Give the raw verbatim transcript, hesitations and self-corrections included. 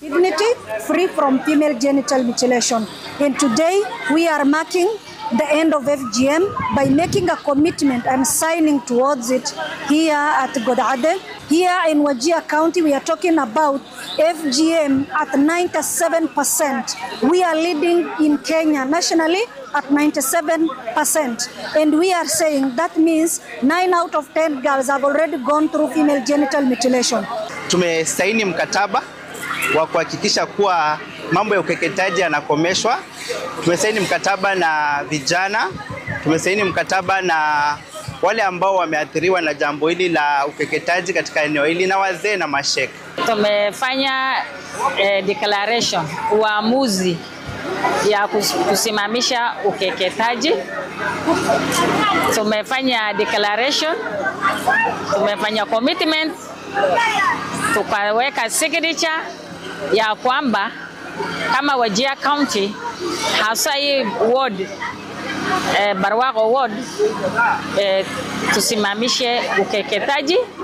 dignity, free from female genital mutilation. And today we are marking the end of F G M by making a commitment and signing towards it here at Godade. Here in Wajir County, we are talking about F G M at ninety-seven percent. We are leading in Kenya nationally at ninety-seven percent. And we are saying that means nine out of ten girls have already gone through female genital mutilation. Tumesaini mkataba wa kuhakikisha kuwa mambo ya ukeketaji yanakomeshwa. Tumesaini mkataba na vijana, tumesaini mkataba na wale ambao wameathiriwa na jambo hili la ukeketaji katika eneo hili na wazee na mashek. Tumefanya eh, declaration, uamuzi ya kusimamisha ukeketaji. Tumefanya declaration, tumefanya commitment, tukaweka signature ya kwamba kama Wajir County hasa hii ward eh, Barwago ward eh, tusimamishe ukeketaji.